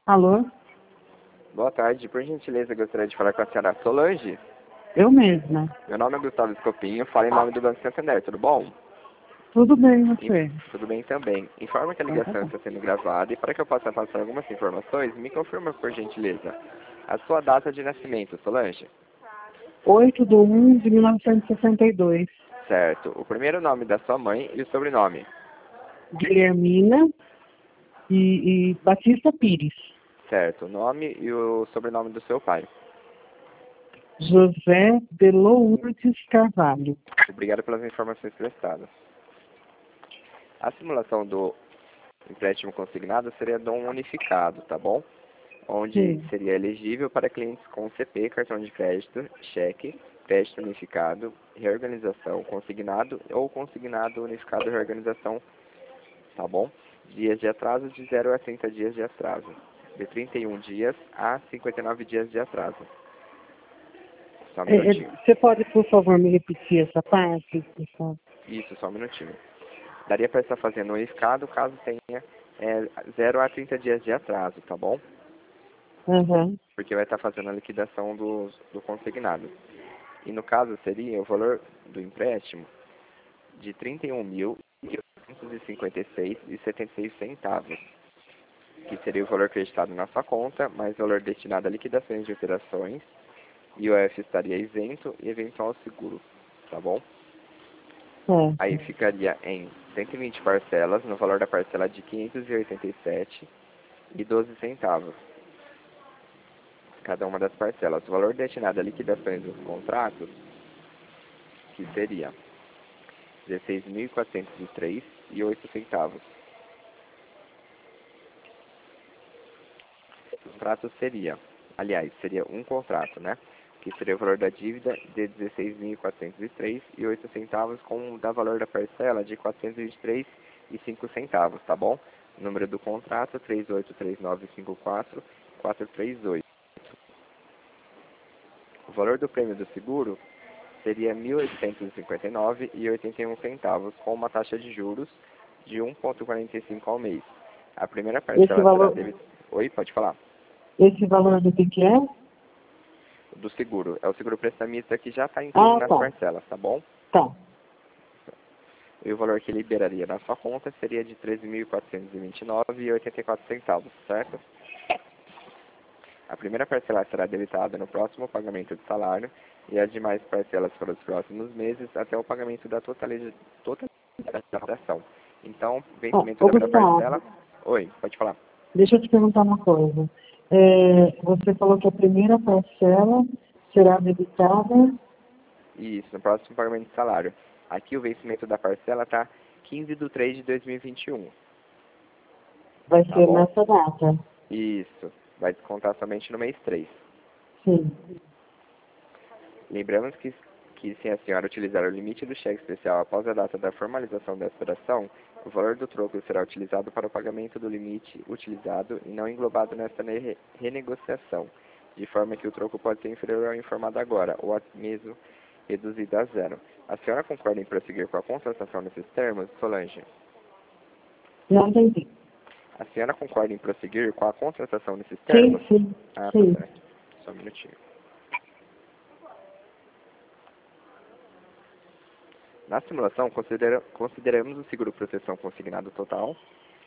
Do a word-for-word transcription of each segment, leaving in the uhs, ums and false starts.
Alô? Boa tarde, por gentileza, gostaria de falar com a senhora Solange. Eu mesma. Meu nome é Gustavo Escopinho, falo em nome do Banco Santander, tudo bom? Tudo bem, In- você? Tudo bem também. Informa que a Então tá ligação bom. está sendo gravada e para que eu possa passar algumas informações, me confirma, por gentileza, a sua data de nascimento, Solange. oito de um de mil novecentos e sessenta e dois. Certo. O primeiro nome da sua mãe e o sobrenome. Guilhermina e, e Batista Pires. Certo. O nome e o sobrenome do seu pai. José de Lourdes Carvalho. Obrigado pelas informações prestadas. A simulação do empréstimo consignado seria dom unificado, tá bom? Onde Sim. seria elegível para clientes com C P, cartão de crédito, cheque, crédito unificado, reorganização consignado ou consignado unificado reorganização, tá bom? Dias de atraso de zero a trinta dias de atraso, de trinta e um dias a cinquenta e nove dias de atraso. Só um É, é, minutinho. você pode, por favor, me repetir essa parte? Por favor? Isso, só um minutinho. Daria para estar fazendo unificado caso tenha é, zero a trinta dias de atraso, tá bom? Uhum. Porque vai estar fazendo a liquidação do, do consignado. E no caso seria o valor do empréstimo de trinta e um mil oitocentos e cinquenta e seis reais e setenta e seis centavos, que seria o valor creditado na sua conta, mais o valor destinado a liquidações de operações, I O F estaria isento e eventual seguro, tá bom? Aí Certo. ficaria em cento e vinte parcelas, no valor da parcela de quinhentos e oitenta e sete reais e doze centavos, cada uma das parcelas. O valor destinado a liquidações dos contratos, que seria dezesseis mil quatrocentos e três reais e oito centavos. O contrato seria, aliás, seria um contrato, né? Que seria o valor da dívida de dezesseis mil quatrocentos e três reais e oito centavos com o da valor da parcela de quatrocentos e vinte e três reais e cinco centavos, tá bom? O número do contrato três oito três nove cinco quatro quatro três oito. O valor do prêmio do seguro seria mil oitocentos e cinquenta e nove reais e oitenta e um centavos com uma taxa de juros de um vírgula quarenta e cinco ao mês. A primeira Esse parcela será valor, debitada... Oi, pode falar. esse valor do que que é? Do seguro. É o seguro prestamista que já está incluso Ah, nas tá. parcelas, tá bom? Tá. E o valor que liberaria na sua conta seria de treze mil quatrocentos e vinte e nove reais e oitenta e quatro centavos, certo? A primeira parcela será debitada no próximo pagamento do salário e as demais parcelas para os próximos meses até o pagamento da totalidade, totalidade da operação. Então, Ah, vencimento ô da primeira parcela... Gustavo, Oi, pode falar. deixa eu te perguntar uma coisa. É, você falou que a primeira parcela será debitada. Isso, no próximo pagamento do salário. Aqui o vencimento da parcela está quinze de três de dois mil e vinte e um, Vai tá ser bom? nessa data. Isso, vai descontar somente no mês três. Sim. Lembramos que, que se a senhora utilizar o limite do cheque especial após a data da formalização da operação, o valor do troco será utilizado para o pagamento do limite utilizado e não englobado nesta ne- renegociação, de forma que o troco pode ser inferior ao informado agora, ou até mesmo reduzido a zero. A senhora concorda em prosseguir com a contratação nesses termos, Solange? Não entendi. A senhora concorda em prosseguir com a contratação nesses Sim, termos? sim, Ah, tá sim. certo. Só um minutinho. Na simulação, considera- consideramos o seguro proteção consignado total,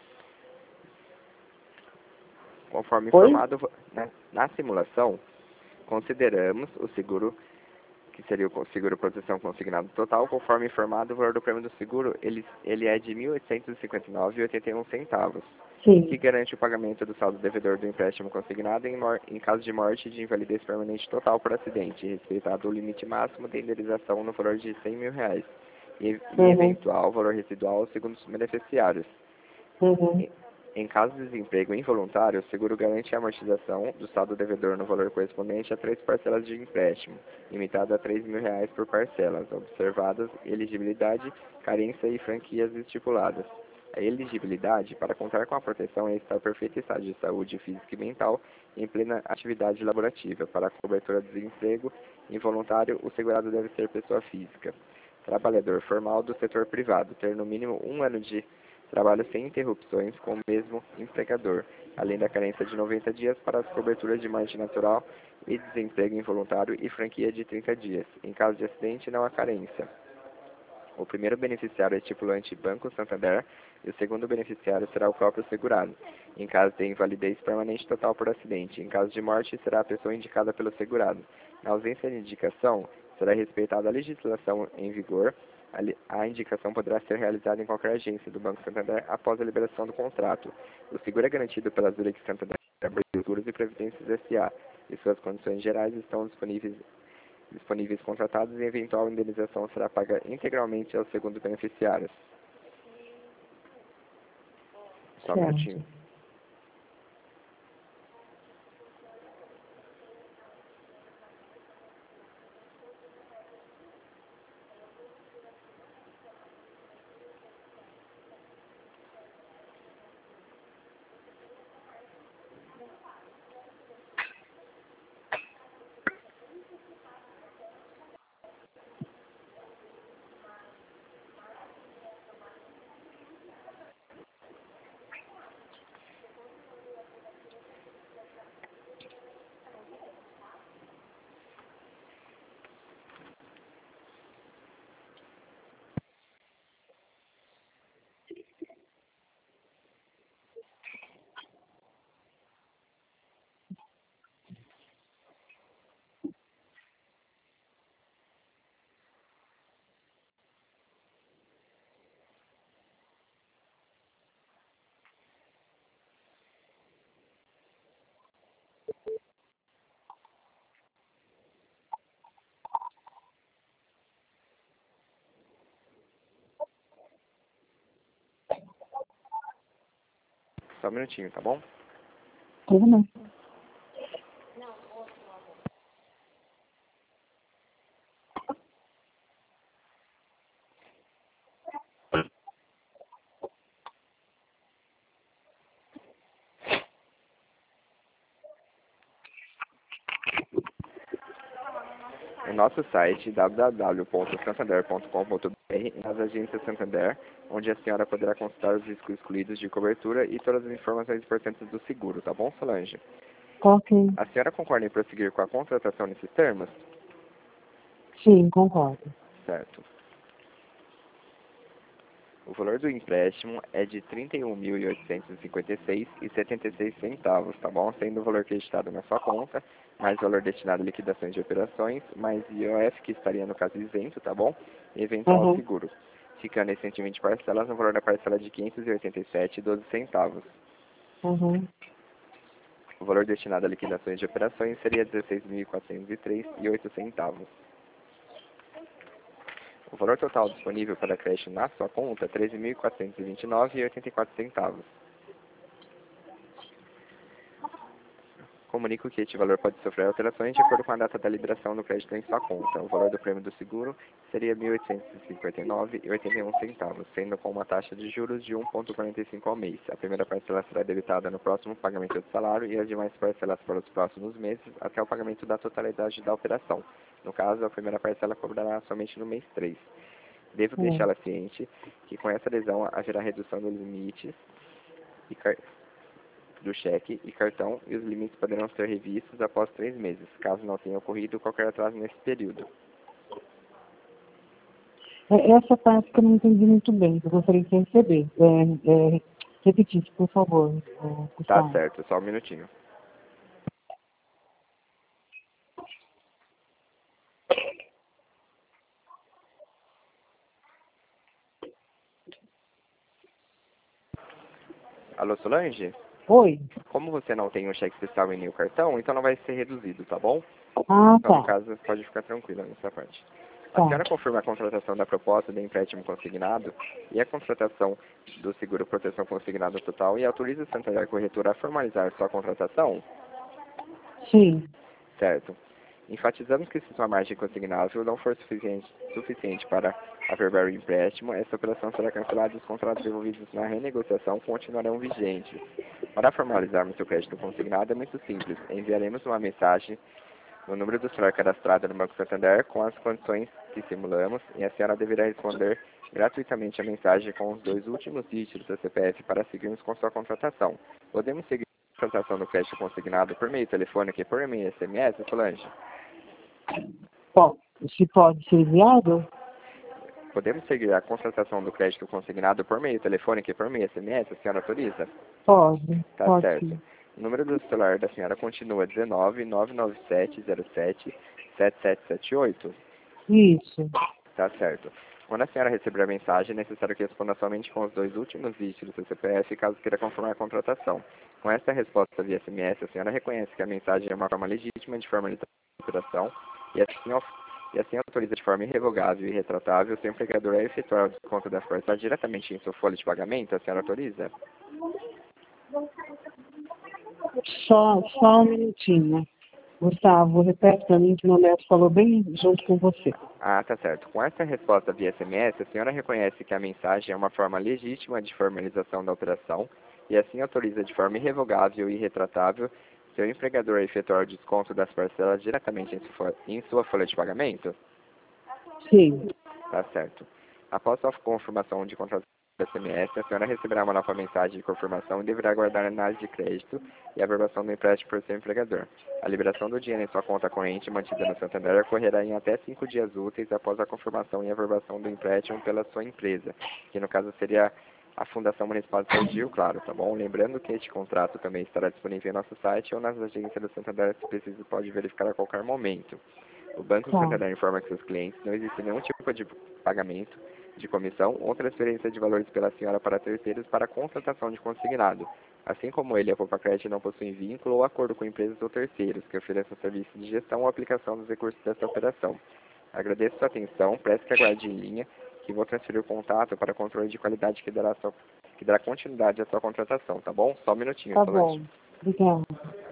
conforme Oi? informado na, na simulação, consideramos o seguro, que seria o seguro proteção consignado total, conforme informado, o valor do prêmio do seguro, ele, ele é de mil oitocentos e cinquenta e nove reais e oitenta e um centavos, que Sim. garante o pagamento do saldo devedor do empréstimo consignado em, mor- em caso de morte e de invalidez permanente total por acidente, respeitado o limite máximo de indenização no valor de cem mil reais, e, e Uhum. eventual valor residual segundo os beneficiários. Uhum. Em em caso de desemprego involuntário, o seguro garante a amortização do saldo devedor no valor correspondente a três parcelas de empréstimo, limitado a três mil reais por parcelas, observadas elegibilidade, carência e franquias estipuladas. A elegibilidade para contar com a proteção é estar em perfeito estado de saúde física e mental e em plena atividade laborativa. Para a cobertura do desemprego involuntário, o segurado deve ser pessoa física, trabalhador formal do setor privado, ter no mínimo um ano de trabalho sem interrupções com o mesmo empregador, além da carência de noventa dias para as coberturas de morte natural e desemprego involuntário e franquia de trinta dias. Em caso de acidente, não há carência. O primeiro beneficiário é estipulante Banco Santander e o segundo beneficiário será o próprio segurado. Em caso de invalidez permanente total por acidente, em caso de morte, será a pessoa indicada pelo segurado. Na ausência de indicação, será respeitada a legislação em vigor. A indicação poderá ser realizada em qualquer agência do Banco Santander após a liberação do contrato. O seguro é garantido pela Zurich Santander Seguros e Previdências S A e suas condições gerais estão disponíveis disponíveis contratados e eventual indenização será paga integralmente aos segundos beneficiários. Só um Certo. minutinho. Só um minutinho, tá bom? Tudo bem. No nosso site w w w ponto santander ponto com ponto b r e nas agências Santander, onde a senhora poderá consultar os riscos excluídos de cobertura e todas as informações importantes do seguro, tá bom, Solange? Ok. A senhora concorda em prosseguir com a contratação nesses termos? Sim, concordo. Certo. O valor do empréstimo é de trinta e um mil oitocentos e cinquenta e seis reais e setenta e seis centavos, tá bom? Sendo o valor acreditado na sua conta, mais o valor destinado a liquidações de operações, mais I O F, que estaria no caso isento, tá bom? E eventual Uhum. seguro. Ficando em cento e vinte parcelas no valor da parcela de quinhentos e oitenta e sete reais e doze centavos. Uhum. O valor destinado a liquidações de operações seria dezesseis mil quatrocentos e três reais e oito centavos. O valor total disponível para crédito na sua conta é treze mil quatrocentos e vinte e nove reais e oitenta e quatro centavos. Comunico que este valor pode sofrer alterações de acordo com a data da liberação do crédito em sua conta. O valor do prêmio do seguro seria mil oitocentos e cinquenta e nove reais e oitenta e um centavos, sendo com uma taxa de juros de um vírgula quarenta e cinco ao mês. A primeira parcela será debitada no próximo pagamento do salário e as demais parcelas para os próximos meses até o pagamento da totalidade da operação. No caso, a primeira parcela cobrará somente no mês três. Devo Hum. deixá-la ciente que com essa adesão haverá redução dos limites e car... do cheque e cartão e os limites poderão ser revistos após três meses, caso não tenha ocorrido qualquer atraso nesse período. É, essa parte que eu não entendi muito bem, que eu gostaria de receber. É, é, repetisse, por favor, é, Tá Gustavo. certo, só um minutinho. Alô, Solange? Oi. Como você não tem um cheque especial em nenhum cartão, então não vai ser reduzido, tá bom? Ah, Então, no tá. caso, pode ficar tranquila nessa parte. A Tá. senhora confirma a contratação da proposta de empréstimo consignado e a contratação do seguro proteção consignado total e autoriza o Santander Corretora a formalizar sua contratação? Sim. Certo. Enfatizamos que se sua margem consignável não for suficiente, suficiente para averbar o empréstimo, essa operação será cancelada e os contratos envolvidos na renegociação continuarão vigentes. Para formalizarmos seu crédito consignado é muito simples. Enviaremos uma mensagem no número do celular cadastrado no Banco Santander com as condições que simulamos e a senhora deverá responder gratuitamente a mensagem com os dois últimos dígitos do C P F para seguirmos com sua contratação. Podemos seguir a contratação do crédito consignado por meio telefônico e por meio S M S, Solange? Bom, se pode ser enviado? Podemos seguir a contratação do crédito consignado por meio telefônico e por meio S M S, a senhora autoriza? Pode, Tá pode certo. sim. O número do celular da senhora continua dezenove, nove nove sete, zero sete, sete sete sete oito? Isso. Tá certo. Quando a senhora receber a mensagem, é necessário que responda somente com os dois últimos dígitos do seu C P F, caso queira confirmar a contratação. Com essa resposta via S M S, a senhora reconhece que a mensagem é uma forma legítima de formalização da operação e assim, e assim autoriza de forma irrevogável e retratável o seu empregador a efetuar o desconto das parcelas diretamente em sua folha de pagamento, a senhora autoriza? Só, só um minutinho. Gustavo, repete para mim que o Neto falou bem junto com você. Ah, tá certo. Com essa resposta via S M S, a senhora reconhece que a mensagem é uma forma legítima de formalização da operação e assim autoriza de forma irrevogável e retratável seu empregador a efetuar o desconto das parcelas diretamente em sua, em sua folha de pagamento? Sim. Tá certo. Após a confirmação de contratação do S M S, a senhora receberá uma nova mensagem de confirmação e deverá aguardar a análise de crédito e a averbação do empréstimo por seu empregador. A liberação do dinheiro em sua conta corrente mantida no Santander ocorrerá em até cinco dias úteis após a confirmação e averbação do empréstimo pela sua empresa, que no caso seria a Fundação Municipal de Sergipe, claro, tá bom? Lembrando que este contrato também estará disponível em nosso site ou nas agências do Santander, se preciso pode verificar a qualquer momento. O Banco Tá. Santander informa que seus clientes não existe nenhum tipo de pagamento de comissão ou transferência de valores pela senhora para terceiros para contratação de consignado. Assim como ele, a Popacred não possui vínculo ou acordo com empresas ou terceiros que ofereçam serviços de gestão ou aplicação dos recursos desta operação. Agradeço sua atenção, peço que aguarde em linha, que vou transferir o contato para controle de qualidade que dará, sua, que dará continuidade à sua contratação, tá bom? Só um minutinho, Tá Solange. bom. Obrigada.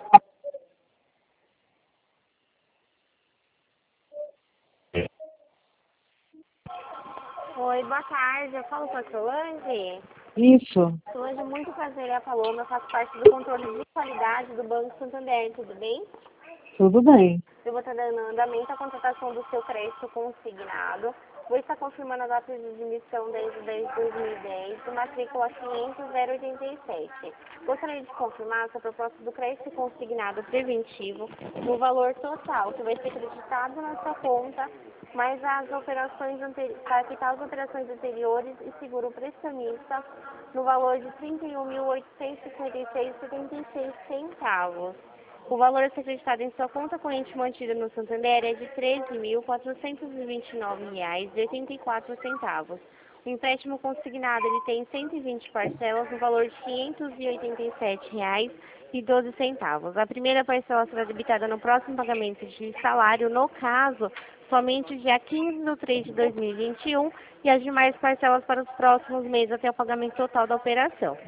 Oi, boa tarde. Eu falo com a Solange. Isso. Solange, muito prazer, é a Paloma. Eu faço parte do controle de qualidade do Banco Santander, tudo bem? Tudo bem. Eu vou estar dando andamento à contratação do seu crédito consignado. Vou estar confirmando a data de admissão desde dez de dois mil e dez, do matrícula quinhentos zero oitenta e sete. Gostaria de confirmar que a proposta do crédito consignado preventivo no valor total que vai ser acreditado na sua conta, mais as operações anteriores, para quitar as operações anteriores e seguro prestamista no valor de trinta e um mil oitocentos e cinquenta e seis reais e setenta e seis centavos. O valor a ser acreditado em sua conta corrente mantida no Santander é de treze mil quatrocentos e vinte e nove reais e oitenta e quatro centavos. O empréstimo consignado ele tem cento e vinte parcelas no valor de quinhentos e oitenta e sete reais e doze centavos. A primeira parcela será debitada no próximo pagamento de salário, no caso, somente dia quinze de três de dois mil e vinte e um, e as demais parcelas para os próximos meses até o pagamento total da operação.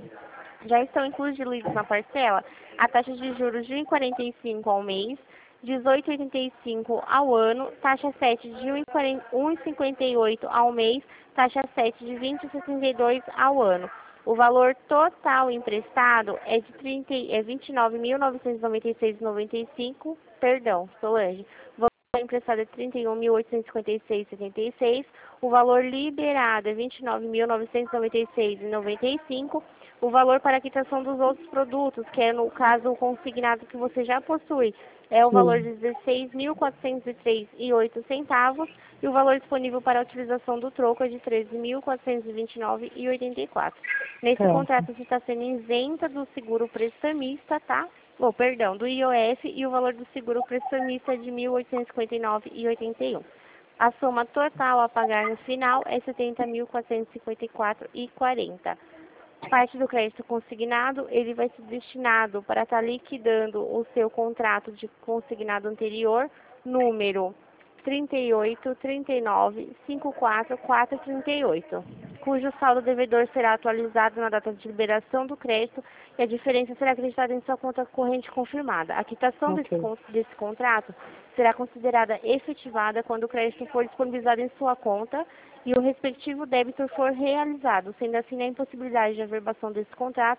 Já estão incluídos na parcela a taxa de juros de um vírgula quarenta e cinco ao mês, dezoito vírgula oitenta e cinco ao ano, taxa sete de um vírgula cinquenta e oito ao mês, taxa sete de vinte vírgula setenta e dois ao ano. O valor total emprestado é de trinta, é vinte e nove mil novecentos e noventa e seis reais e noventa e cinco, perdão, Solange. O valor emprestado é trinta e um mil oitocentos e cinquenta e seis reais e setenta e seis, o valor liberado é vinte e nove mil novecentos e noventa e seis reais e noventa e cinco. O valor para a quitação dos outros produtos, que é no caso o consignado que você já possui, é o Sim. valor de dezesseis mil quatrocentos e três reais e oito centavos e o valor disponível para a utilização do troco é de treze mil quatrocentos e vinte e nove reais e oitenta e quatro. Nesse Certo. contrato você está sendo isenta do seguro prestamista, tá? Oh, perdão, do I O F, e o valor do seguro prestamista é de mil oitocentos e cinquenta e nove reais e oitenta e um. A soma total a pagar no final é setenta mil quatrocentos e cinquenta e quatro reais e quarenta. Parte do crédito consignado, ele vai ser destinado para estar liquidando o seu contrato de consignado anterior, número trinta e oito, trinta e nove, cinquenta e quatro, quatrocentos e trinta e oito, cujo saldo devedor será atualizado na data de liberação do crédito e a diferença será acreditada em sua conta corrente confirmada. A quitação Ok. desse, con- desse contrato será considerada efetivada quando o crédito for disponibilizado em sua conta e o respectivo débito for realizado, sendo assim a impossibilidade de averbação desse contrato,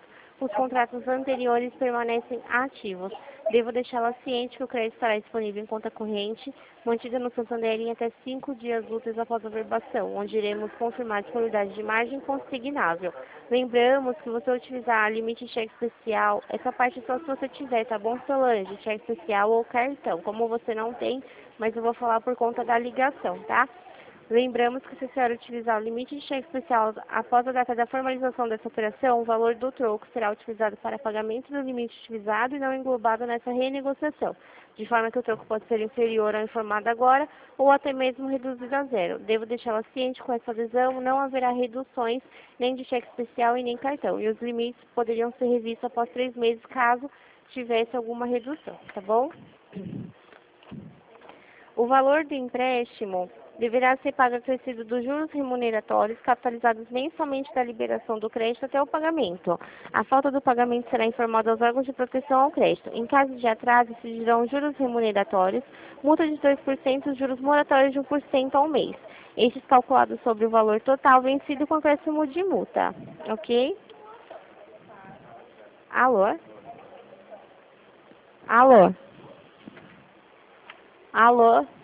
os contratos anteriores permanecem ativos. Devo deixá-la ciente que o crédito estará disponível em conta corrente, mantida no Santander em até cinco dias úteis após a verbação, onde iremos confirmar a disponibilidade de margem consignável. Lembramos que você utilizar limite de cheque especial, essa parte só se você tiver, tá bom, Solange? Cheque especial ou cartão. Como você não tem, mas eu vou falar por conta da ligação, tá? Lembramos que se a senhora utilizar o limite de cheque especial após a data da formalização dessa operação, o valor do troco será utilizado para pagamento do limite utilizado e não englobado nessa renegociação, de forma que o troco pode ser inferior ao informado agora ou até mesmo reduzido a zero. Devo deixá-la ciente com essa adesão, não haverá reduções nem de cheque especial e nem cartão, e os limites poderiam ser revistos após três meses caso tivesse alguma redução, tá bom? O valor do empréstimo deverá ser pago acrescido dos juros remuneratórios capitalizados mensalmente da liberação do crédito até o pagamento. A falta do pagamento será informada aos órgãos de proteção ao crédito. Em caso de atraso, se dirão juros remuneratórios, multa de dois por cento e juros moratórios de um por cento ao mês. Estes calculados sobre o valor total vencido com acréscimo de multa. Ok? Alô? Alô? Alô?